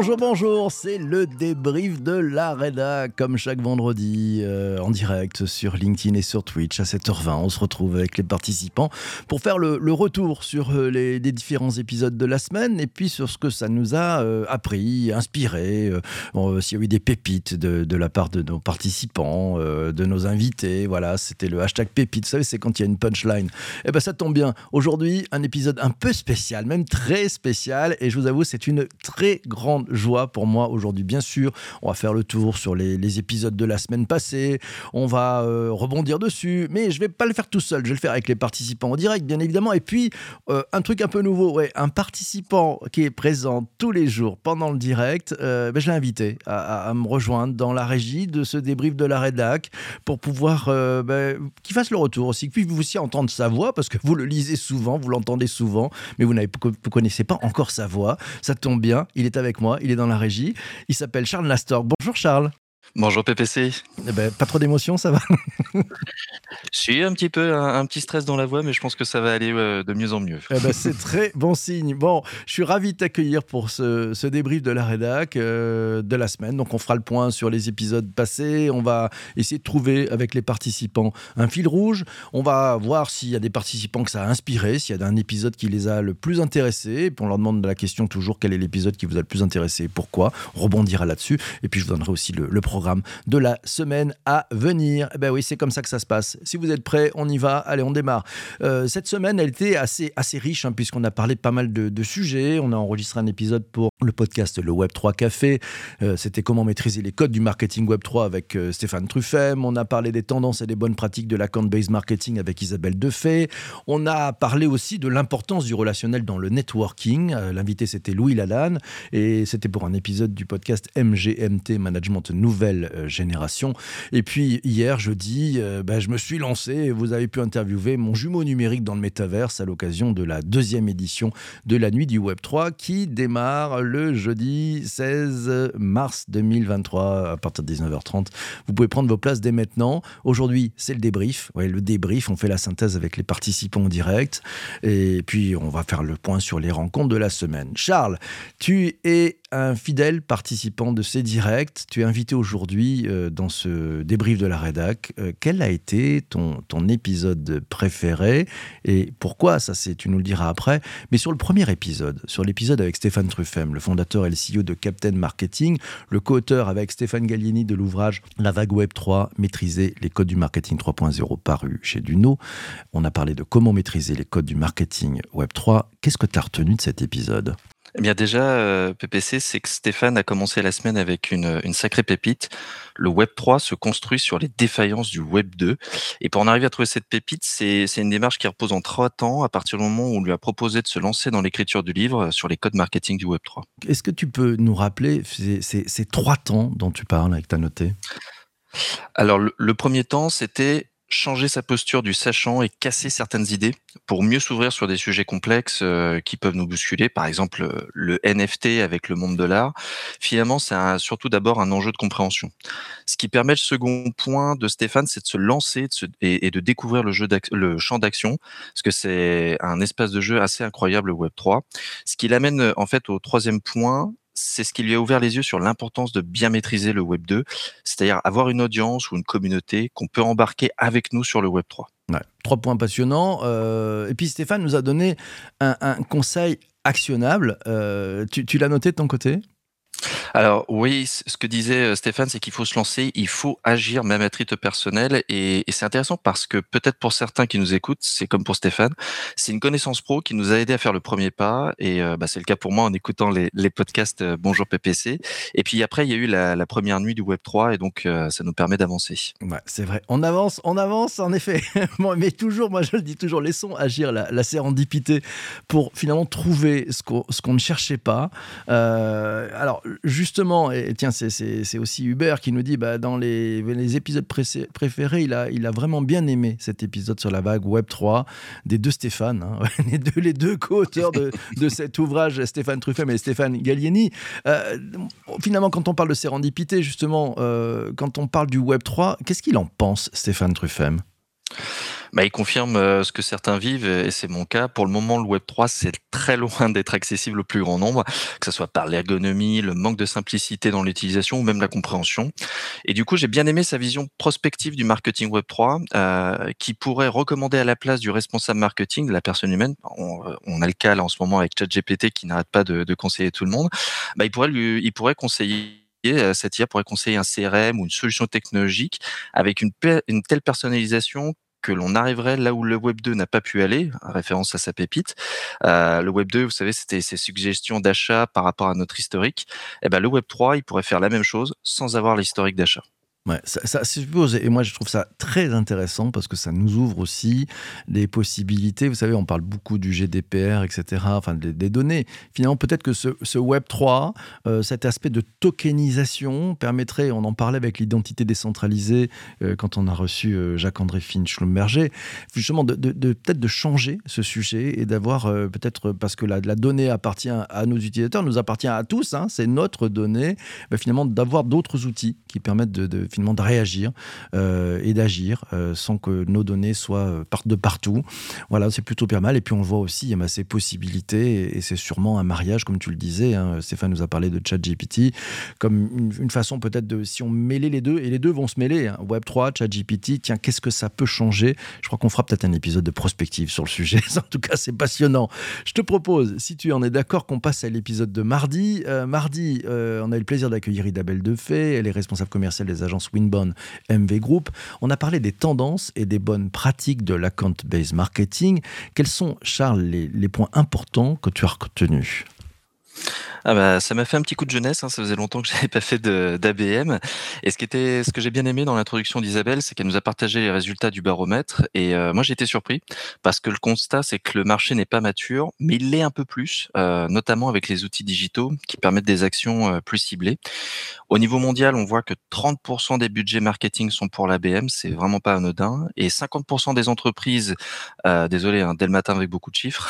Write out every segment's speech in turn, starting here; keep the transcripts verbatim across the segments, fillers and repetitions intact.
Bonjour, bonjour, c'est le débrief de la Reda, comme chaque vendredi, euh, en direct sur LinkedIn et sur Twitch à sept heures vingt. On se retrouve avec les participants pour faire le, le retour sur euh, les, les différents épisodes de la semaine et puis sur ce que ça nous a euh, appris, inspiré, euh, euh, s'il y a eu des pépites de, de la part de nos participants, euh, de nos invités. Voilà, c'était le hashtag pépite. Vous savez, c'est quand il y a une punchline. Eh ben, ça tombe bien. Aujourd'hui, un épisode un peu spécial, même très spécial, et je vous avoue, c'est une très grande joie pour moi aujourd'hui. Bien sûr, on va faire le tour sur les, les épisodes de la semaine passée, on va euh, rebondir dessus, mais je vais pas le faire tout seul, je vais le faire avec les participants en direct, bien évidemment. Et puis, euh, un truc un peu nouveau, ouais, un participant qui est présent tous les jours pendant le direct, euh, ben, je l'ai invité à, à, à me rejoindre dans la régie de ce débrief de la rédac pour pouvoir euh, ben, qu'il fasse le retour aussi, que vous aussi entendre sa voix, parce que vous le lisez souvent, vous l'entendez souvent, mais vous ne connaissez pas encore sa voix. Ça tombe bien, il est avec moi, il est dans la régie. Il s'appelle Charles Nastor. Bonjour Charles. Bonjour P P C. Eh ben, pas trop d'émotion, ça va? J'ai un petit peu un, un petit stress dans la voix, mais je pense que ça va aller euh, de mieux en mieux. Eh ben, c'est très bon signe. Bon, je suis ravi de t'accueillir pour ce, ce débrief de la rédac euh, de la semaine. Donc, on fera le point sur les épisodes passés. On va essayer de trouver avec les participants un fil rouge. On va voir s'il y a des participants que ça a inspiré, s'il y a un épisode qui les a le plus intéressés. Et puis, on leur demande la question toujours, quel est l'épisode qui vous a le plus intéressé et pourquoi. On rebondira là-dessus. Et puis, je vous donnerai aussi le, le programme de la semaine à venir. Eh ben oui, c'est comme ça que ça se passe. Si vous êtes prêts, on y va. Allez, on démarre. Euh, cette semaine, elle était assez, assez riche, hein, puisqu'on a parlé de pas mal de, de sujets. On a enregistré un épisode pour le podcast Le Web trois Café. Euh, c'était comment maîtriser les codes du marketing Web trois avec euh, Stéphane Truffem. On a parlé des tendances et des bonnes pratiques de l'account-based marketing avec Isabelle Defay. On a parlé aussi de l'importance du relationnel dans le networking. Euh, l'invité, c'était Louis Lalanne. Et c'était pour un épisode du podcast M G M T, Management Nouvelle euh, Génération. Et puis, hier, jeudi, euh, ben, je me suis lancé et vous avez pu interviewer mon jumeau numérique dans le métaverse à l'occasion de la deuxième édition de la Nuit du Web trois qui démarre le jeudi seize mars deux mille vingt-trois à partir de dix-neuf heures trente. Vous pouvez prendre vos places dès maintenant. Aujourd'hui, c'est le débrief. Ouais, le débrief, on fait la synthèse avec les participants en direct et puis on va faire le point sur les rencontres de la semaine. Charles, tu es un fidèle participant de ces directs. Tu es invité aujourd'hui euh, dans ce débrief de la rédac. Euh, quel a été ton, ton épisode préféré et pourquoi? Ça, c'est, tu nous le diras après. Mais sur le premier épisode, sur l'épisode avec Stéphane Truffem, le fondateur et le C E O de Captain Marketing, le co-auteur avec Stéphane Gallieni de l'ouvrage La Vague Web trois, maîtriser les codes du marketing trois point zéro, paru chez Duno. On a parlé de comment maîtriser les codes du marketing Web trois. Qu'est-ce que tu as retenu de cet épisode? Eh bien déjà, euh, P P C, c'est que Stéphane a commencé la semaine avec une, une sacrée pépite. Le Web trois se construit sur les défaillances du Web deux. Et pour en arriver à trouver cette pépite, c'est, c'est une démarche qui repose en trois temps à partir du moment où on lui a proposé de se lancer dans l'écriture du livre sur les codes marketing du Web trois. Est-ce que tu peux nous rappeler ces, ces, ces trois temps dont tu parles avec ta notée? Alors le, le premier temps, c'était changer sa posture du sachant et casser certaines idées pour mieux s'ouvrir sur des sujets complexes euh, qui peuvent nous bousculer. Par exemple, euh, le N F T avec le monde de l'art. Finalement, c'est un- surtout d'abord un enjeu de compréhension. Ce qui permet le second point de Stéphane, c'est de se lancer de se- et, et de découvrir le, jeu d'ac- le champ d'action, parce que c'est un espace de jeu assez incroyable, le Web trois. Ce qui l'amène euh, en fait au troisième point, c'est ce qui lui a ouvert les yeux sur l'importance de bien maîtriser le Web deux, c'est-à-dire avoir une audience ou une communauté qu'on peut embarquer avec nous sur le Web trois. Ouais, trois points passionnants. Euh, et puis Stéphane nous a donné un, un conseil actionnable. Euh, tu, tu l'as noté de ton côté? Alors oui, c- ce que disait euh, Stéphane, c'est qu'il faut se lancer, il faut agir même à titre personnel. Et, et c'est intéressant parce que peut-être pour certains qui nous écoutent, c'est comme pour Stéphane, c'est une connaissance pro qui nous a aidé à faire le premier pas. Et euh, bah, c'est le cas pour moi en écoutant les, les podcasts euh, Bonjour P P C. Et puis après, il y a eu la, la première nuit du Web trois et donc euh, ça nous permet d'avancer. Ouais, c'est vrai. On avance, on avance, en effet. Bon, mais toujours, moi je le dis toujours, laissons agir la, la sérendipité pour finalement trouver ce qu'on, ce qu'on ne cherchait pas. Euh, alors justement, et tiens, c'est, c'est, c'est aussi Hubert qui nous dit, bah, dans les, les épisodes pressé- préférés, il a, il a vraiment bien aimé cet épisode sur la vague Web trois des deux Stéphane, hein, les, deux, les deux co-auteurs de, de cet ouvrage, Stéphane Truffem et Stéphane Gallieni. Euh, Finalement, quand on parle de sérendipité, justement, euh, quand on parle du Web trois, qu'est-ce qu'il en pense, Stéphane Truffem? Bah, il confirme euh, ce que certains vivent, et c'est mon cas. Pour le moment, le Web trois, c'est très loin d'être accessible au plus grand nombre, que ce soit par l'ergonomie, le manque de simplicité dans l'utilisation ou même la compréhension. Et du coup, j'ai bien aimé sa vision prospective du marketing Web trois, euh, qui pourrait recommander à la place du responsable marketing, de la personne humaine. On, euh, on a le cas là en ce moment avec ChatGPT qui n'arrête pas de, de conseiller tout le monde. Bah, il pourrait lui, il pourrait conseiller euh, cette I A pourrait conseiller un C R M ou une solution technologique avec une, pe- une telle personnalisation que l'on arriverait là où le Web deux n'a pas pu aller, en référence à sa pépite. Euh, le Web deux, vous savez, c'était ses suggestions d'achat par rapport à notre historique. Et ben, le Web trois, il pourrait faire la même chose sans avoir l'historique d'achat. Ouais, ça, ça suppose, et moi je trouve ça très intéressant parce que ça nous ouvre aussi des possibilités. Vous savez, on parle beaucoup du G D P R, et cetera, enfin des, des données. Finalement, peut-être que ce, ce Web trois, euh, cet aspect de tokenisation permettrait, on en parlait avec l'identité décentralisée euh, quand on a reçu euh, Jacques-André Finch-Schlumberger, justement de, de, de- peut-être de changer ce sujet et d'avoir euh, peut-être, parce que la, la donnée appartient à nos utilisateurs, nous appartient à tous, hein, c'est notre donnée, bah, finalement d'avoir d'autres outils qui permettent de, de finalement de réagir euh, et d'agir euh, sans que nos données soient euh, par- de partout. Voilà, c'est plutôt pas mal. Et puis on le voit aussi, il y a ces possibilités et, et c'est sûrement un mariage, comme tu le disais. Hein, Stéphane nous a parlé de ChatGPT comme une, une façon peut-être de, si on mêlait les deux, et les deux vont se mêler, hein, Web trois, ChatGPT, tiens, qu'est-ce que ça peut changer? Je crois qu'on fera peut-être un épisode de prospective sur le sujet. En tout cas, c'est passionnant. Je te propose, si tu en es d'accord, qu'on passe à l'épisode de mardi. Euh, mardi, euh, on a eu le plaisir d'accueillir Isabelle Defay. Elle est responsable commerciale des agences Winbond M V Group. On a parlé des tendances et des bonnes pratiques de l'account-based marketing. Quels sont, Charles, les, les points importants que tu as retenus? Ah bah, ça m'a fait un petit coup de jeunesse, hein, ça faisait longtemps que j'avais pas fait de d'A B M. Et ce qui était, ce que j'ai bien aimé dans l'introduction d'Isabelle, c'est qu'elle nous a partagé les résultats du baromètre. Et euh, moi, j'ai été surpris parce que le constat, c'est que le marché n'est pas mature, mais il l'est un peu plus, euh, notamment avec les outils digitaux qui permettent des actions euh, plus ciblées. Au niveau mondial, on voit que trente pour cent des budgets marketing sont pour l'A B M, c'est vraiment pas anodin. Et cinquante pour cent des entreprises, euh, désolé, hein, dès le matin avec beaucoup de chiffres,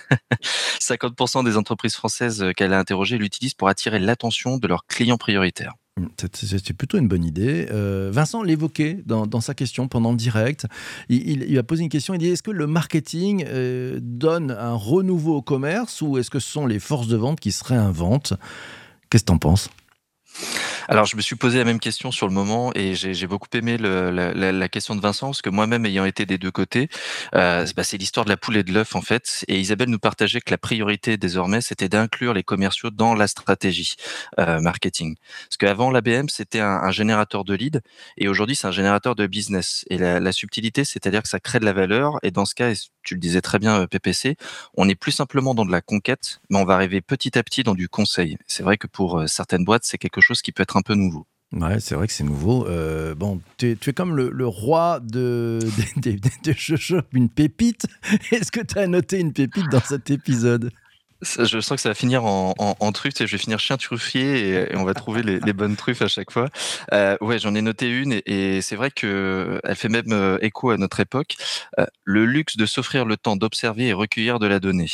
cinquante pour cent des entreprises françaises euh, qu'elle a interrogées l'utilisent pour attirer l'attention de leurs clients prioritaires. Hum, C'est c'est- c'est plutôt une bonne idée. Euh, Vincent l'évoquait dans, dans sa question pendant le direct. Il, il- il a posé une question, il dit, est-ce que le marketing euh, donne un renouveau au commerce ou est-ce que ce sont les forces de vente qui se réinventent? Qu'est-ce que tu en penses? Alors, je me suis posé la même question sur le moment et j'ai j'ai beaucoup aimé le la la la question de Vincent parce que moi-même ayant été des deux côtés, heu, bah, c'est l'histoire de la poule et de l'œuf, en fait, et Isabelle nous partageait que la priorité désormais, c'était d'inclure les commerciaux dans la stratégie, heu, marketing. Parce qu'avant l'A B M, c'était un un générateur de leads et aujourd'hui, c'est un générateur de business et la la subtilité, c'est-à-dire que ça crée de la valeur et dans ce cas, et tu le disais très bien, heu, P P C, on n'est plus simplement dans de la conquête, mais on va arriver petit à petit dans du conseil. C'est vrai que pour, heu, certaines boîtes, c'est quelque chose qui peut être un peu nouveau. Ouais, c'est vrai que c'est nouveau. Euh, bon, tu es, tu es comme le, le roi de, des des- des- je chope une pépite. Est-ce que tu as noté une pépite dans cet épisode? Ça, je sens que ça va finir en en en truffe, tu sais, je vais finir chien truffier et et on va trouver les les bonnes truffes à chaque fois. Heu, ouais, j'en ai noté une et et c'est vrai qu'elle fait même, heu, écho à notre époque. Heu, le luxe de s'offrir le temps d'observer et recueillir de la donnée.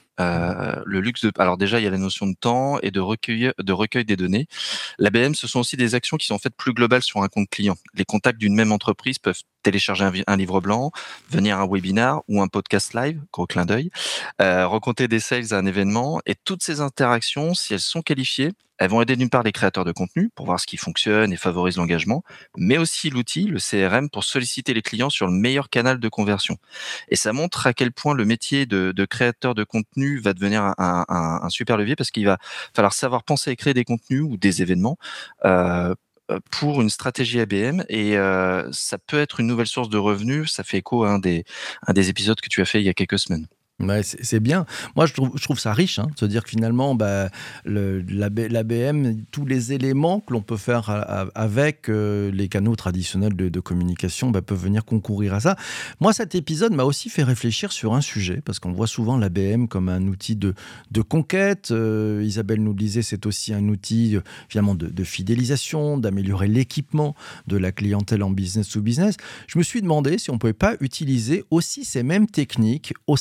Heu, le luxe de alors déjà, il y a la notion de temps et de recueillir de recueil des données. L'A B M, ce sont aussi des actions qui sont en fait plus globales sur un compte client. Les contacts d'une même entreprise peuvent télécharger un, vi- un livre blanc, venir à un webinar ou un podcast live, gros clin d'œil, euh, rencontrer des sales à un événement. Et toutes ces interactions, si elles sont qualifiées, elles vont aider d'une part les créateurs de contenu pour voir ce qui fonctionne et favorise l'engagement, mais aussi l'outil, le C R M, pour solliciter les clients sur le meilleur canal de conversion. Et ça montre à quel point le métier de, de créateur de contenu va devenir un, un- un super levier parce qu'il va falloir savoir penser et créer des contenus ou des événements euh, euh, pour une stratégie A B M et euh, ça peut être une nouvelle source de revenus. Ça fait écho à un des, un des épisodes que tu as fait il y a quelques semaines. Ouais, c'est c'est bien. Moi, je trouve, je trouve ça riche, hein, de se dire que finalement, bah, le, l'A B l'A B M, tous les éléments que l'on peut faire a- a- avec euh, les canaux traditionnels de, de communication bah, peuvent venir concourir à ça. Moi, cet épisode m'a aussi fait réfléchir sur un sujet, parce qu'on voit souvent l'A B M comme un outil de, de conquête. Euh, Isabelle nous le disait, c'est aussi un outil euh, finalement de, de fidélisation, d'améliorer l'équipement de la clientèle en business to business. Je me suis demandé si on ne pouvait pas utiliser aussi ces mêmes techniques au sein même de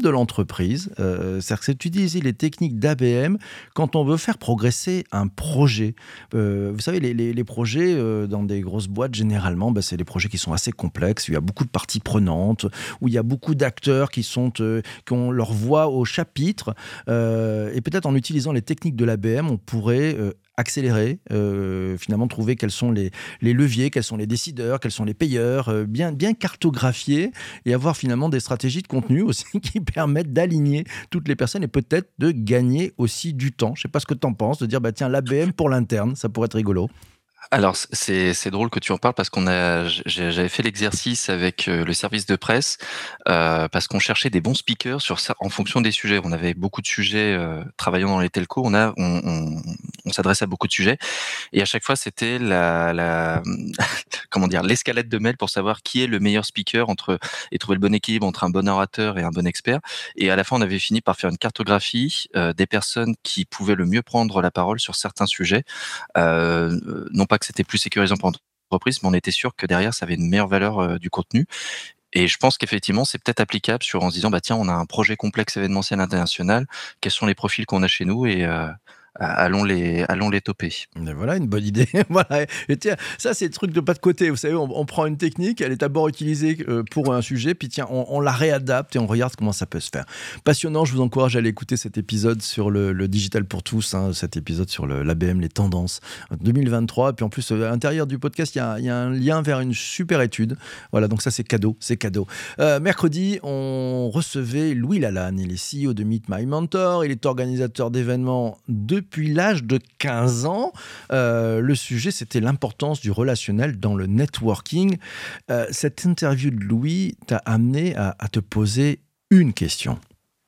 de l'entreprise. Euh, c'est-à-dire que c'est d'utiliser les techniques d'A B M quand on veut faire progresser un projet. Euh, vous savez, les, les, les projets euh, dans des grosses boîtes, généralement, bah, c'est des projets qui sont assez complexes. Il y a beaucoup de parties prenantes, où il y a beaucoup d'acteurs qui, sont, euh, qui ont leur voix au chapitre. Euh, et peut-être en utilisant les techniques de l'A B M, on pourrait euh, accélérer, euh, finalement trouver quels sont les, les leviers, quels sont les décideurs, quels sont les payeurs, euh, bien, bien cartographier et avoir finalement des stratégies de contenu aussi qui permettent d'aligner toutes les personnes et peut-être de gagner aussi du temps. Je ne sais pas ce que tu en penses, de dire bah, tiens, l'A B M pour l'interne, ça pourrait être rigolo. Alors c'est c'est drôle que tu en parles parce qu'on a j'ai- j'avais fait l'exercice avec euh, le service de presse euh, parce qu'on cherchait des bons speakers sur ça en fonction des sujets. On avait beaucoup de sujets euh, travaillant dans les telcos. On a on, on, on s'adresse à beaucoup de sujets et à chaque fois c'était la la comment dire l'escalade de mails pour savoir qui est le meilleur speaker entre et trouver le bon équilibre entre un bon orateur et un bon expert. Et à la fin on avait fini par faire une cartographie euh, des personnes qui pouvaient le mieux prendre la parole sur certains sujets. Euh, non pas que c'était plus sécurisant pour l'entreprise, mais on était sûr que derrière, ça avait une meilleure valeur euh, du contenu. Et je pense qu'effectivement, c'est peut-être applicable sur en se disant, bah tiens, on a un projet complexe événementiel international. Quels sont les profils qu'on a chez nous et euh, allons les allons les toper. Mais voilà, une bonne idée. Voilà. Et tiens, ça, c'est le truc de pas de côté. Vous savez, on, on prend une technique, elle est d'abord utilisée euh, pour un sujet, puis tiens, on, on la réadapte et on regarde comment ça peut se faire. Passionnant, je vous encourage à aller écouter cet épisode sur le, le digital pour tous, hein, cet épisode sur l'A B M, les tendances deux mille vingt-trois. Et puis en plus, euh, à l'intérieur du podcast, il y a, il y a un lien vers une super étude. Voilà, donc ça, c'est cadeau, c'est cadeau. Euh, mercredi, on recevait Louis Lalanne. Il est C E O de Meet My Mentor. Il est organisateur d'événements depuis l'âge de quinze ans. Euh, le sujet, c'était l'importance du relationnel dans le networking. Euh, cette interview de Louis t'a amené à, à te poser une question.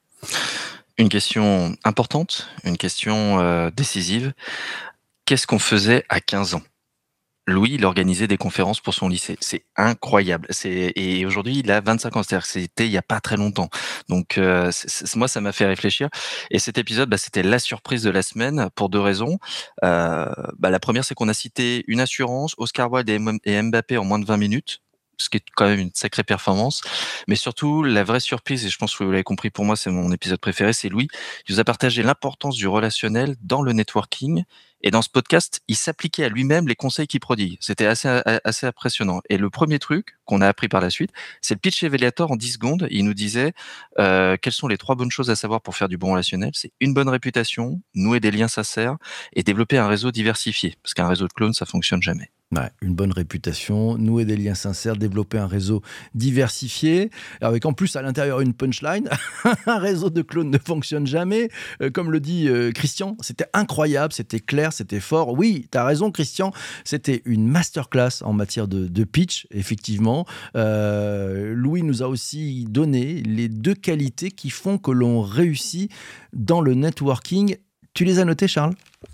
Une question importante, une question euh, décisive. Qu'est-ce qu'on faisait à quinze ans? Louis, il organisait des conférences pour son lycée. C'est incroyable. C'est et aujourd'hui, il a vingt-cinq ans. C'est-à-dire que c'était il y a pas très longtemps. Donc, euh, c'est- c'est- moi, ça m'a fait réfléchir. Et cet épisode, bah, c'était la surprise de la semaine pour deux raisons. Euh, bah, la première, c'est qu'on a cité une assurance, Oscar Wilde et M- et Mbappé en moins de vingt minutes. Ce qui est quand même une sacrée performance. Mais surtout, la vraie surprise, et je pense que vous l'avez compris, pour moi, c'est mon épisode préféré, c'est Louis. Il nous a partagé l'importance du relationnel dans le networking et dans ce podcast, il s'appliquait à lui-même les conseils qu'il prodigue. C'était assez, assez impressionnant. Et le premier truc qu'on a appris par la suite, c'est le pitch elevator en dix secondes. Il nous disait euh, quelles sont les trois bonnes choses à savoir pour faire du bon relationnel. C'est une bonne réputation, nouer des liens sincères et développer un réseau diversifié. Parce qu'un réseau de clones, ça fonctionne jamais. Ouais, une bonne réputation, nouer des liens sincères, développer un réseau diversifié, avec en plus à l'intérieur une punchline. Un réseau de clones ne fonctionne jamais. Euh, comme le dit euh, Christian, c'était incroyable, c'était clair, c'était fort. Oui, tu as raison Christian, c'était une masterclass en matière de, de pitch, effectivement. Euh, Louis nous a aussi donné les deux qualités qui font que l'on réussit dans le networking. Tu les as notées, Charles ?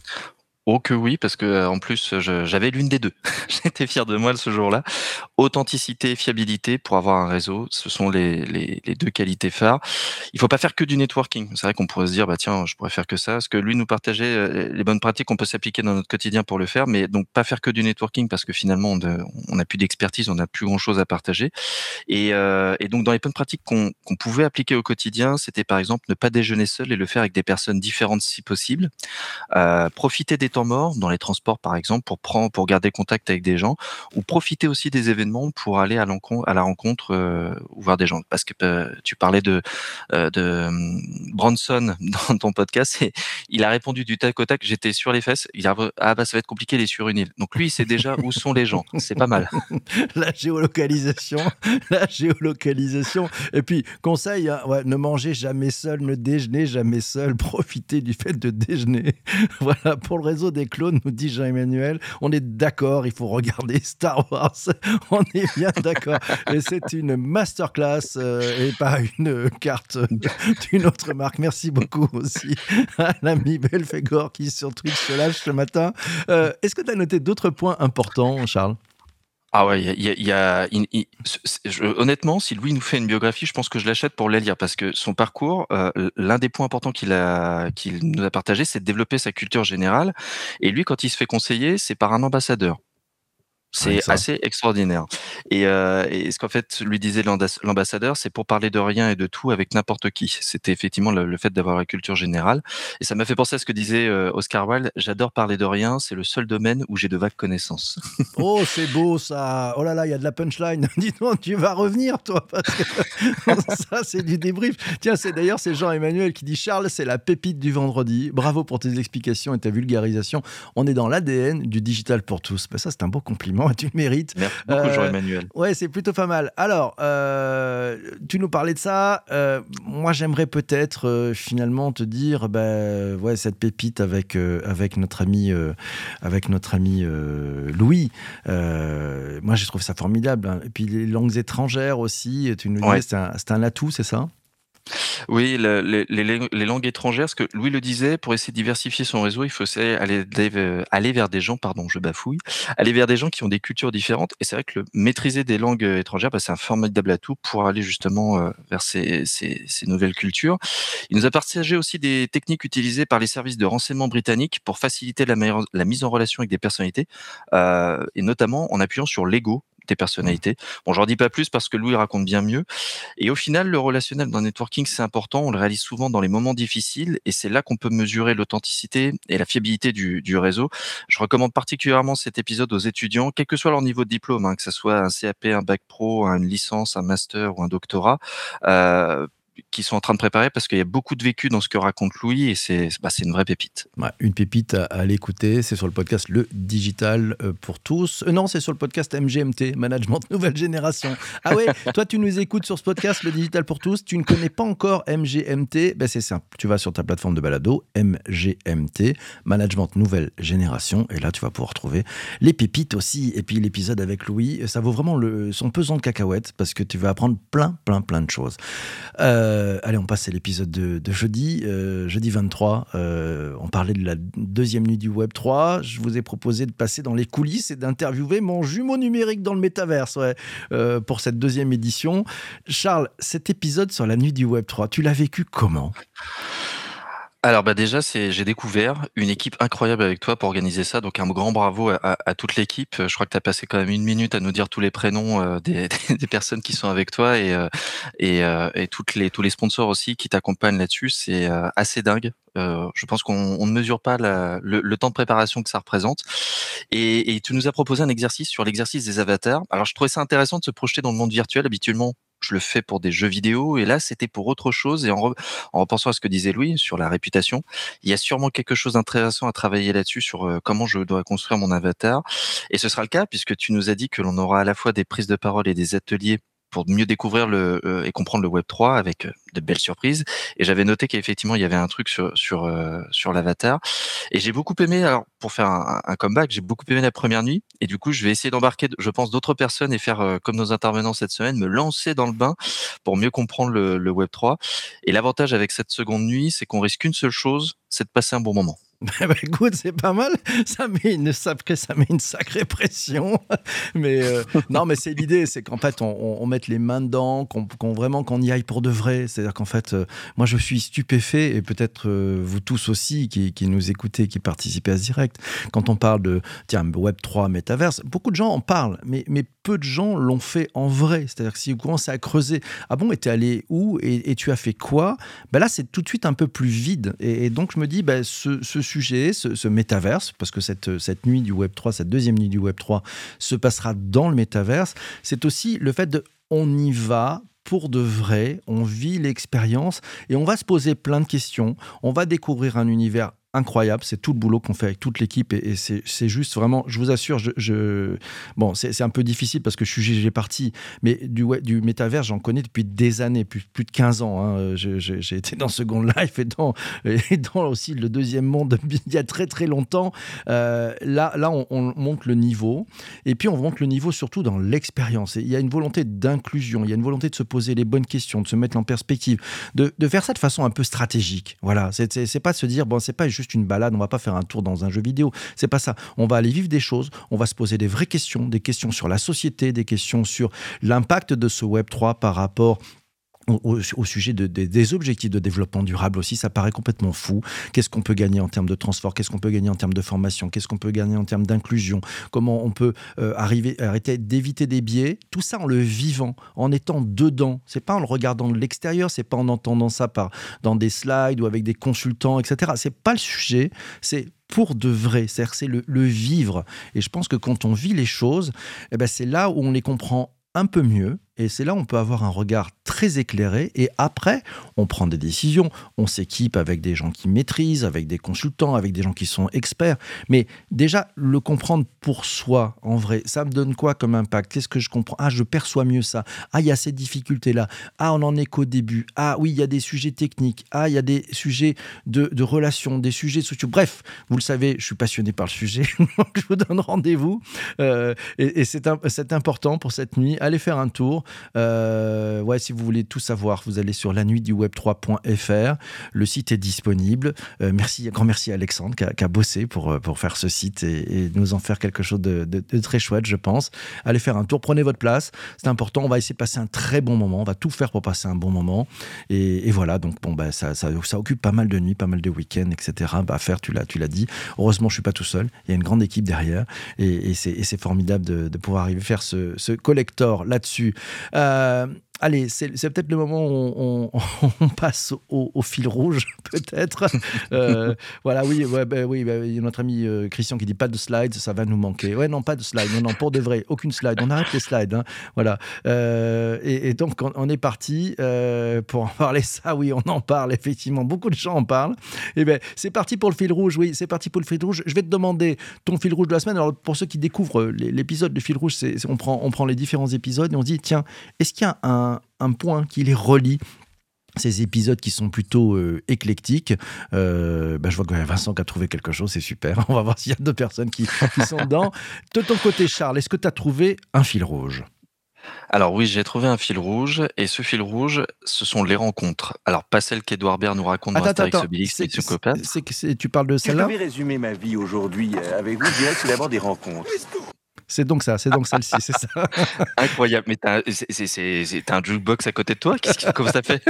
Oh que oui, parce que euh, en plus je- j'avais l'une des deux. J'étais fier de moi ce jour-là. Authenticité et fiabilité pour avoir un réseau, ce sont les, les, les deux qualités phares. Il faut pas faire que du networking. C'est vrai qu'on pourrait se dire bah tiens, je pourrais faire que ça. Parce que lui nous partageait euh, les bonnes pratiques qu'on peut s'appliquer dans notre quotidien pour le faire, mais donc pas faire que du networking parce que finalement on de- on n'a plus d'expertise, on n'a plus grand-chose à partager. Et, euh, et donc dans les bonnes pratiques qu'on qu'on pouvait appliquer au quotidien, c'était par exemple ne pas déjeuner seul et le faire avec des personnes différentes si possible. Euh, profiter des temps morts dans les transports par exemple pour prendre pour garder contact avec des gens ou profiter aussi des événements pour aller à l'encontre à la rencontre euh, ou voir des gens parce que euh, tu parlais de euh, de euh, Branson dans ton podcast et il a répondu du tac au tac, j'étais sur les fesses, il a ah bah ça va être compliqué, il est sur une île, donc lui il sait déjà où sont les gens, c'est pas mal. La géolocalisation, la géolocalisation. Et puis, conseil, hein, ouais, ne mangez jamais seul, ne déjeunez jamais seul, profitez du fait de déjeuner. Voilà, pour le réseau des clones, nous dit Jean-Emmanuel, on est d'accord, il faut regarder Star Wars, on est bien d'accord. Et c'est une masterclass euh, et pas une carte d'une autre marque. Merci beaucoup aussi à l'ami Belphégor qui sur Twitch se lâche ce matin. Euh, est-ce que tu as noté d'autres points importants, Charles ? Ah ouais, il y a, il y a, il y a- il- il- c'est- je- honnêtement, si Louis nous fait une biographie, je pense que je l'achète pour la lire parce que son parcours, euh, l'un des points importants qu'il a, qu'il nous a partagé, c'est de développer sa culture générale. Et lui, quand il se fait conseiller, c'est par un ambassadeur. C'est assez extraordinaire et heu et ce qu'en fait lui disait l'andas l'ambassadeur, c'est pour parler de rien et de tout avec n'importe qui. C'était effectivement le le fait d'avoir la culture générale et ça m'a fait penser à ce que disait, heu, Oscar Wilde: «J'adore parler de rien, c'est le seul domaine où j'ai de vagues connaissances». Oh, c'est beau ça! Oh là là, il y a de la punchline. Dis donc, tu vas revenir toi parce que ça, c'est du débrief. Tiens, c'est d'ailleurs, c'est Jean-Emmanuel qui dit: «Charles, c'est la pépite du vendredi. Bravo pour tes explications et ta vulgarisation. On est dans l'A D N du digital pour tous». Bah, ça, c'est un beau compliment et tu le mérites. Merci beaucoup Heu, Jean-Emmanuel. ouais, c'est plutôt pas mal. Alors, heu, tu nous parlais de ça. Heu, moi, j'aimerais peut-être, heu, finalement te dire, bah, ouais, cette pépite avec, heu, avec notre ami, heu, avec notre ami, heu, Louis. Heu, moi, je trouve ça formidable, hein. Et puis les langues étrangères aussi, tu nous disais, Ouais. c'est un c'est un atout, c'est ça? Oui, le les les lég les langues étrangères, ce que Louis le disait, pour essayer de diversifier son réseau, il faut c'est aller dév aller vers des gens, pardon, je bafouille, aller vers des gens qui ont des cultures différentes et c'est vrai que le maîtriser des langues, heu, étrangères, bah, c'est un formidable atout pour aller justement, heu, vers ces ces ces nouvelles cultures. Il nous a partagé aussi des techniques utilisées par les services de renseignement britanniques pour faciliter la meilleure la mise en relation avec des personnalités, heu et notamment en appuyant sur l'ego des Mmh. personnalités. Bon, j'en dis pas plus parce que Louis raconte bien mieux et au final, le relationnel dans le networking, c'est important. On le réalise souvent dans les moments difficiles et c'est là qu'on peut mesurer l'authenticité et la fiabilité du, du réseau. Je recommande particulièrement cet épisode aux étudiants, quel que soit leur niveau de diplôme, hein, que ce soit un C A P, un bac pro, une licence, un master ou un doctorat. Euh, qui sont en train de préparer parce qu'il y a beaucoup de vécu dans ce que raconte Louis et c'est bah, c'est une vraie pépite. Ouais, une pépite à, à l'écouter, c'est sur le podcast Le Digital euh, pour tous. Euh, non, c'est sur le podcast M G M T, Management Nouvelle Génération. Ah ouais, toi tu nous écoutes sur ce podcast Le Digital pour tous, tu ne connais pas encore M G M T, ben c'est simple, tu vas sur ta plateforme de balado, M G M T, Management Nouvelle Génération, et là tu vas pouvoir trouver les pépites aussi, et puis l'épisode avec Louis, ça vaut vraiment le, son pesant de cacahuètes, parce que tu vas apprendre plein, plein, plein de choses. Euh, allez, on passe à l'épisode de, de jeudi, euh, jeudi vingt-trois, euh, on parle de la deuxième nuit du Web trois. Je vous ai proposé de passer dans les coulisses et d'interviewer mon jumeau numérique dans le métaverse ouais, euh, pour cette deuxième édition. Charles, cet épisode sur la nuit du Web trois, tu l'as vécu comment ? Alors bah déjà, c'est j'ai découvert une équipe incroyable avec toi pour organiser ça, donc un grand bravo à, à- à toute l'équipe. Je crois que tu as passé quand même une minute à nous dire tous les prénoms euh, des, des- des personnes qui sont avec toi et, euh, et, euh, et toutes les, tous les sponsors aussi qui t'accompagnent là-dessus. C'est euh, assez dingue. Euh, je pense qu'on on ne mesure pas la- le, le temps de préparation que ça représente. Et, et tu nous as proposé un exercice sur l'exercice des avatars. Alors je trouvais ça intéressant de se projeter dans le monde virtuel. Habituellement, je le fais pour des jeux vidéo et là c'était pour autre chose et en, re- en repensant à ce que disait Louis sur la réputation, il y a sûrement quelque chose d'intéressant à travailler là-dessus sur euh, comment je dois construire mon avatar et ce sera le cas puisque tu nous as dit que l'on aura à la fois des prises de parole et des ateliers pour mieux découvrir le, euh, et comprendre le Web trois avec euh, de belles surprises. Et j'avais noté qu'effectivement, il y avait un truc sur, sur, euh, sur l'avatar. Et j'ai beaucoup aimé, alors pour faire un, un comeback, j'ai beaucoup aimé la première nuit. Et du coup, je vais essayer d'embarquer, je pense, d'autres personnes et faire euh, comme nos intervenants cette semaine, me lancer dans le bain pour mieux comprendre le, le Web trois. Et l'avantage avec cette seconde nuit, c'est qu'on risque qu'une seule chose, c'est de passer un bon moment. Bah, écoute, c'est pas mal. Ça met une sacrée, ça met une sacrée pression. Mais euh, non, mais c'est l'idée, c'est qu'en fait, on, on, on mette les mains dedans, qu'on, qu'on vraiment qu'on y aille pour de vrai. C'est-à-dire qu'en fait, euh, moi, je suis stupéfait et peut-être euh, vous tous aussi qui, qui nous écoutez, qui participez à ce direct. Quand on parle de tiens Web trois, métaverse, beaucoup de gens en parlent, mais mais peu de gens l'ont fait en vrai. C'est-à-dire que si vous commencez à creuser, ah bon, et t'es allé où et, et tu as fait quoi ? Ben là, c'est tout de suite un peu plus vide. Et, et donc, je me dis, ben, ce, ce sujet, ce, ce métaverse, parce que cette, cette nuit du Web trois, cette deuxième nuit du Web trois se passera dans le métaverse, c'est aussi le fait de on y va pour de vrai, on vit l'expérience et on va se poser plein de questions, on va découvrir un univers incroyable, c'est tout le boulot qu'on fait avec toute l'équipe et, et c'est, c'est juste vraiment, je vous assure, je, je... bon, c'est, c'est un peu difficile parce que je suis G G parti, mais du, ouais, du métavers, j'en connais depuis des années, plus, plus de quinze ans. Hein. Je, je, j'ai été dans Second Life et dans, et dans aussi le deuxième monde il y a très très longtemps. Euh, là, là on, on monte le niveau et puis on monte le niveau surtout dans l'expérience. Et il y a une volonté d'inclusion, il y a une volonté de se poser les bonnes questions, de se mettre en perspective, de, de faire ça de façon un peu stratégique. Voilà, c'est, c'est, c'est pas de se dire, bon, c'est pas juste une balade, on va pas faire un tour dans un jeu vidéo, c'est pas ça. On va aller vivre des choses, on va se poser des vraies questions, des questions sur la société, des questions sur l'impact de ce Web trois par rapport Au, au- au sujet de- de- des objectifs de développement durable aussi, ça paraît complètement fou. Qu'est-ce qu'on peut gagner en termes de transport? Qu'est-ce qu'on peut gagner en termes de formation? Qu'est-ce qu'on peut gagner en termes d'inclusion? Comment on peut euh, arriver, arrêter d'éviter des biais? Tout ça en le vivant, en étant dedans. C'est pas en le regardant de l'extérieur, c'est pas en entendant ça par, dans des slides ou avec des consultants, et cetera. C'est pas le sujet, c'est pour de vrai, c'est-à-dire que c'est le, le vivre. Et je pense que quand on vit les choses, eh ben c'est là où on les comprend un peu mieux. Et c'est là où on peut avoir un regard très éclairé. Et après, on prend des décisions. On s'équipe avec des gens qui maîtrisent, avec des consultants, avec des gens qui sont experts. Mais déjà, le comprendre pour soi, en vrai, ça me donne quoi comme impact? Qu'est-ce que je comprends? Ah, je perçois mieux ça. Ah, il y a ces difficultés-là. Ah, on en est qu'au début. Ah, oui, il y a des sujets techniques. Ah, il y a des sujets de, de relations, des sujets sociaux. Bref, vous le savez, je suis passionné par le sujet. Donc, je vous donne rendez-vous. Euh, et et c'est, un- c'est important pour cette nuit. Allez faire un tour. Euh, ouais, si vous voulez tout savoir, vous allez sur la nuit du web trois point f r. Le site est disponible. Euh, merci, grand merci à Alexandre qui a, qui a bossé pour, euh, pour faire ce site et, et nous en faire quelque chose de, de- de très chouette, je pense. Allez faire un tour, prenez votre place. C'est important. On va essayer de passer un très bon moment. On va tout faire pour passer un bon moment. Et, et voilà, donc bon, bah, ça, ça, ça occupe pas mal de nuits, pas mal de week-ends, et cetera. Bah, à faire, tu l'as, tu l'as dit. Heureusement, je suis pas tout seul. Il y a une grande équipe derrière. Et, et c'est, et c'est formidable de, de pouvoir arriver à faire ce, ce collector là-dessus. Euh, allez, c'est, c'est peut-être le moment où on, on- on passe au, au fil rouge, peut-être. Euh, voilà, oui, ouais, bah, oui, bah, il y a notre ami euh, Christian qui dit pas de slides, ça va nous manquer. Ouais, non, pas de slides, non, non, pour de vrai, aucune slide. On arrête les slides, hein, voilà. Euh, et, et donc, on, on est parti euh, pour en parler. Ça, oui, on en parle, effectivement. Beaucoup de gens en parlent. Et ben, c'est parti pour le fil rouge, oui, c'est parti pour le fil rouge. Je vais te demander ton fil rouge de la semaine. Alors, pour ceux qui découvrent les- l'épisode de fil rouge, c'est, c'est- on, prend, on prend les différents épisodes et on se dit, tiens, est-ce qu'il y a un, un point qui les relie? Ces épisodes qui sont plutôt euh, éclectiques. Euh, bah, je vois que Vincent qui a trouvé quelque chose, c'est super. On va voir s'il y a deux personnes qui, qui sont dedans. De ton côté, Charles, est-ce que tu as trouvé un fil rouge? Alors oui, j'ai trouvé un fil rouge, et ce fil rouge, ce sont les rencontres. Alors pas celles qu'Edouard Baird nous raconte dans Attends, attends, Astérix attends. Obélix, C'est, Mission Cléopâtre. c'est, c'est, c'est- tu parles de Si je celle-là? devais résumer ma vie aujourd'hui euh, avec vous, je dirais que c'est d'abord des rencontres. C'est donc ça, c'est donc celle-ci, c'est ça. Incroyable, mais t'as, c'est, c'est, c'est, c'est- t'as un jukebox à côté de toi? Qu'est-ce que, comment ça fait?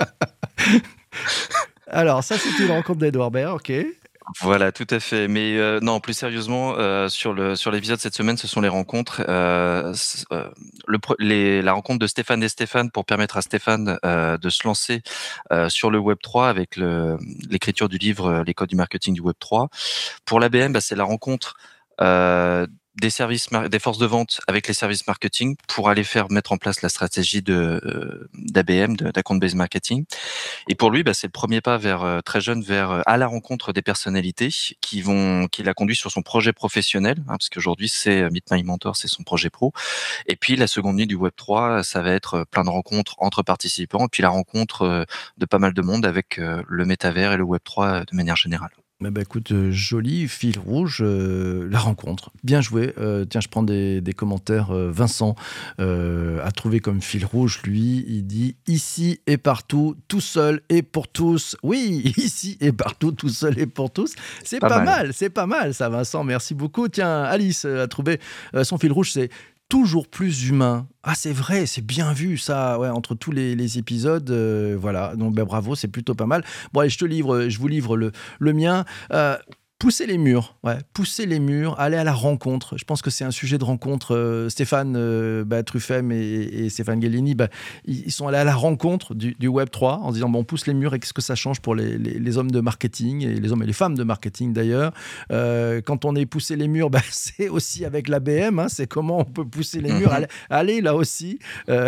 Alors, ça, c'est une rencontre d'Edouard Baird, ok. Voilà, tout à fait. Mais euh, non, plus sérieusement, euh, sur le sur l'épisode cette semaine, ce sont les rencontres. Euh, c- euh, le, pre- les, la rencontre de Stéphane et Stéphane pour permettre à Stéphane euh, de se lancer euh, sur le Web trois avec le, l'écriture du livre euh, Les codes du marketing du Web trois. Pour l'A B M, bah, c'est la rencontre euh, des services, mar- des forces de vente avec les services marketing pour aller faire mettre en place la stratégie de euh, d'A B M, de- d'account based marketing. Et pour lui, bah, c'est le premier pas vers euh, très jeune, vers euh, à la rencontre des personnalités qui vont, qui l'a conduit sur son projet professionnel, hein, parce qu'aujourd'hui c'est euh, Meet My Mentor, c'est son projet pro. Et puis la seconde nuit du Web trois, ça va être euh, plein de rencontres entre participants, et puis la rencontre euh, de pas mal de monde avec euh, le métavers et le Web trois euh, de manière générale. Eh ben, écoute, euh, joli fil rouge, euh, la rencontre. Bien joué. Euh, tiens, je prends des, des commentaires. Euh, Vincent euh, a trouvé comme fil rouge, lui, il dit ici et partout, tout seul et pour tous. Oui, ici et partout, tout seul et pour tous. C'est Pas pas, mal. mal, c'est pas mal ça, Vincent. Merci beaucoup. Tiens, Alice euh, a trouvé euh, son fil rouge, c'est toujours plus humain. Ah, c'est vrai, c'est bien vu ça, ouais, entre tous les, les épisodes. Euh, voilà, donc ben, bravo, c'est plutôt pas mal. Bon, allez, je te livre, je vous livre le, le mien. Euh, Pousser les murs, ouais, pousser les murs, aller à la rencontre. Je pense que c'est un sujet de rencontre. Euh, Stéphane euh, bah, Truffem et, et Stéphane Guellini, bah, ils, ils sont allés à la rencontre du, du Web trois en se disant bon, on pousse les murs et qu'est-ce que ça change pour les, les, les hommes de marketing et les hommes et les femmes de marketing d'ailleurs. Euh, quand on est poussé les murs, bah, c'est aussi avec l'A B M, hein, c'est comment on peut pousser les murs. Aller, aller là aussi euh,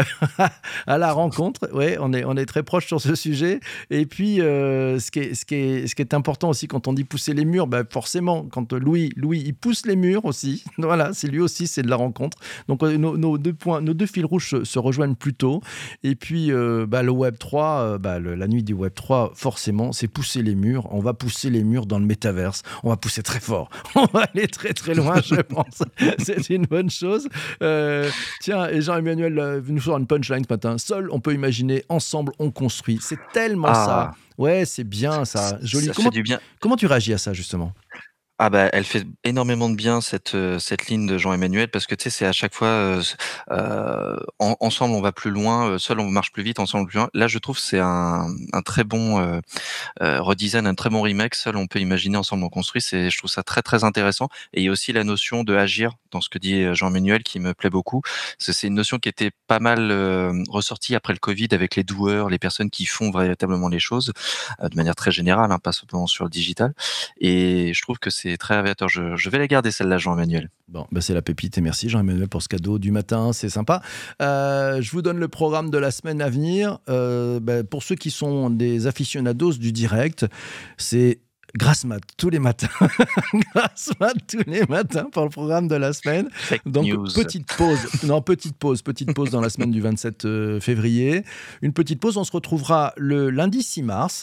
à la rencontre. Ouais, on est, on est très proche sur ce sujet. Et puis, euh, ce, qui est, ce, qui est, ce qui est important aussi quand on dit pousser les murs, bah, forcément, quand Louis, Louis, il pousse les murs aussi. Voilà, c'est lui aussi, c'est de la rencontre. Donc, euh, nos, nos deux points, nos deux fils rouges se, se rejoignent plutôt. Et puis, euh, bah, le Web trois, euh, bah, le- la nuit du Web trois, forcément, c'est pousser les murs. On va pousser les murs dans le métaverse. On va pousser très fort. On va aller très, très loin, je pense. C'est une bonne chose. Euh, tiens, et Jean-Emmanuel euh, nous sort une punchline ce matin. Seul, on peut imaginer. Ensemble, on construit. C'est tellement ça. Ah, Ouais, c'est bien ça. Joli. ça Comment, fait du bien. comment tu réagis à ça, justement? Ah bah, elle fait énormément de bien cette, heu, cette ligne de Jean-Emmanuel parce que tu sais, c'est à chaque fois, heu, s heu, en ensemble on va plus loin, heu, seul on marche plus vite, ensemble plus loin. Là, je trouve que c'est un un très bon, heu heu, redesign, un très bon remake. Seul on peut imaginer, ensemble on construit. C'est je trouve ça très, très intéressant et il y a aussi la notion de agir dans ce que dit, heu, Jean-Emmanuel qui me plaît beaucoup. C'est c'est une notion qui était pas mal, hem, ressortie après le covid avec les doueurs, les personnes qui font véritablement les choses, heu, de manière très générale, hein, pas simplement sur le digital et je trouve que c'est très révélateur. Je je vais la garder celle-là, Jean-Emmanuel. Bon, bah c'est la pépite et merci Jean-Emmanuel pour ce cadeau du matin, c'est sympa. Euh, je vous donne le programme de la semaine à venir. Euh, bah, pour ceux qui sont des aficionados du direct, c'est Grasse Mat tous les matins. Grasse Mat tous les matins pour le programme de la semaine. Fake Donc news. petite pause, non petite pause, petite pause dans la semaine du vingt-sept euh, février. Une petite pause, on se retrouvera le lundi six mars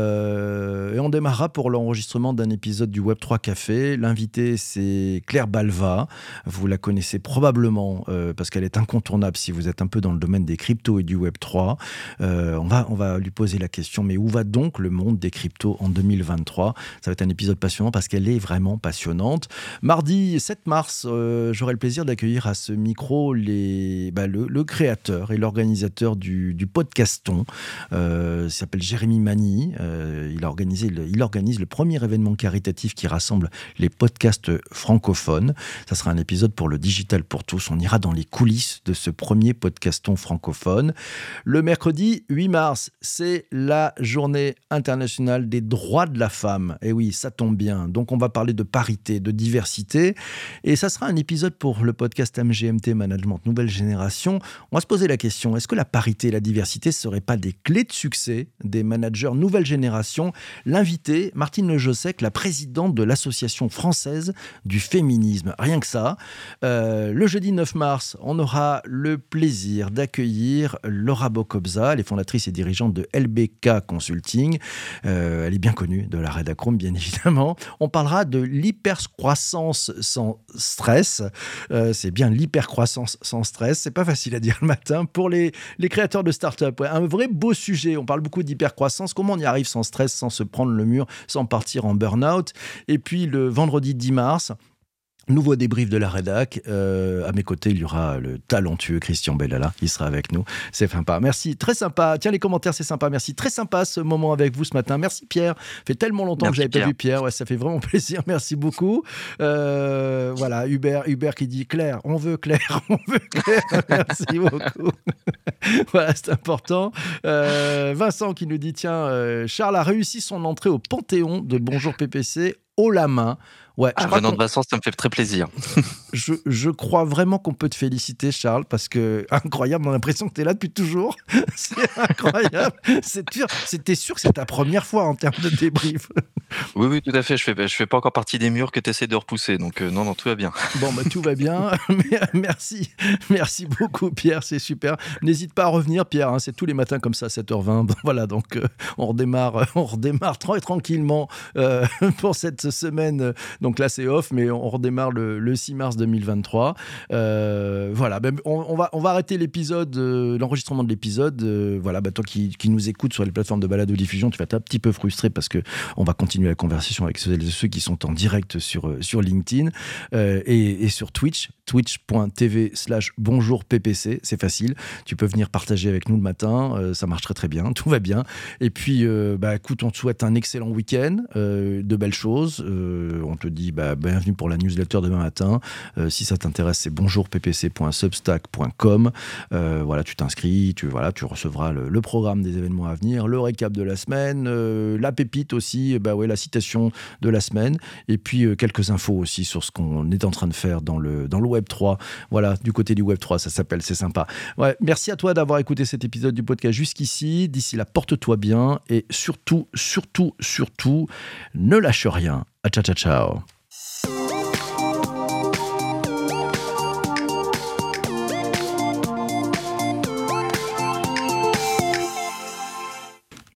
euh, et on démarrera pour l'enregistrement d'un épisode du Web trois Café. L'invité c'est Claire Balva. Vous la connaissez probablement euh, parce qu'elle est incontournable si vous êtes un peu dans le domaine des cryptos et du Web trois. Euh, on va on va lui poser la question, mais où va donc le monde des cryptos en deux mille vingt-trois? Ça va être un épisode passionnant parce qu'elle est vraiment passionnante. Mardi sept mars, euh, j'aurai le plaisir d'accueillir à ce micro les, bah, le, le créateur et l'organisateur du, du podcaston. Euh, il s'appelle Jérémy Mani. Euh, il, a organisé le, il organise le premier événement caritatif qui rassemble les podcasts francophones. Ça sera un épisode pour le Digital pour tous. On ira dans les coulisses de ce premier podcaston francophone. Le mercredi huit mars, c'est la journée internationale des droits de la femme. Et oui, ça tombe bien. Donc, on va parler de parité, de diversité. Et ça sera un épisode pour le podcast M G M T Management Nouvelle Génération. On va se poser la question, est-ce que la parité et la diversité ne seraient pas des clés de succès des managers Nouvelle Génération? L'invité, Martine Le Jossec, la présidente de l'Association française du féminisme. Rien que ça. Euh, le jeudi neuf mars, on aura le plaisir d'accueillir Laura Bocobza, elle est fondatrice et dirigeante de L B K Consulting. Euh, elle est bien connue de la Redacroom, bien évidemment. On parlera de l'hypercroissance sans stress. Euh, c'est bien l'hypercroissance sans stress. C'est pas facile à dire le matin. Pour les, les créateurs de start-up, ouais, un vrai beau sujet. On parle beaucoup d'hypercroissance. Comment on y arrive sans stress, sans se prendre le mur, sans partir en burn-out. Et puis le vendredi dix mars, nouveau débrief de la rédac. Euh, à mes côtés, il y aura le talentueux Christian Bellala. Il sera avec nous. C'est sympa. Merci. Très sympa. Tiens, les commentaires, c'est sympa. Merci. Très sympa ce moment avec vous ce matin. Merci Pierre. Ça fait tellement longtemps Merci, que j'avais Pierre. pas vu Pierre. Ouais, ça fait vraiment plaisir. Merci beaucoup. Euh, voilà, Hubert, Hubert qui dit Claire, on veut Claire, on veut Claire. Merci beaucoup. Voilà, c'est important. Euh, Vincent qui nous dit tiens, euh, Charles a réussi son entrée au Panthéon de Bonjour P P C haut la main. Ouais, ah, venant de Vincent, ça me fait très plaisir. je, je crois vraiment qu'on peut te féliciter, Charles, parce que incroyable, on a l'impression que tu es là depuis toujours. C'est incroyable. C'est sûr, c'était sûr que c'est ta première fois en termes de débrief. Oui, oui, tout à fait. Je fais, je fais pas encore partie des murs que tu essaies de repousser, donc euh, non, non, tout va bien. Bon, bah tout va bien. Merci, merci beaucoup, Pierre, c'est super. N'hésite pas à revenir, Pierre. Hein, c'est tous les matins comme ça, sept heures vingt. Voilà, donc euh, on redémarre, on redémarre très tranquillement euh, pour cette semaine. Donc là, c'est off, mais on redémarre le, le six mars deux mille vingt-trois. Euh, voilà, ben, on, on, va, on va arrêter l'épisode, euh, l'enregistrement de l'épisode. Euh, voilà, ben, toi qui, qui nous écoutes sur les plateformes de balado-diffusion, tu vas être un petit peu frustré parce qu'on va continuer la conversation avec ceux, ceux qui sont en direct sur, sur LinkedIn euh, et, et sur Twitch, twitch.tv slash bonjour ppc. C'est facile. Tu peux venir partager avec nous le matin. Euh, ça marche très, très bien. Tout va bien. Et puis, euh, bah, écoute, on te souhaite un excellent week-end, euh, de belles choses. Euh, on te dit bah, bienvenue pour la newsletter demain matin. Euh, si ça t'intéresse, c'est bonjour p p c point substack point com. Euh, voilà, tu t'inscris, tu, voilà, tu recevras le, le programme des événements à venir, le récap de la semaine, euh, la pépite aussi, bah ouais, la citation de la semaine, et puis euh, quelques infos aussi sur ce qu'on est en train de faire dans le, dans le Web trois. Voilà, du côté du Web trois, ça s'appelle, c'est sympa. Ouais, merci à toi d'avoir écouté cet épisode du podcast jusqu'ici. D'ici là, porte-toi bien et surtout, surtout, surtout, ne lâche rien. Ciao, ciao, ciao.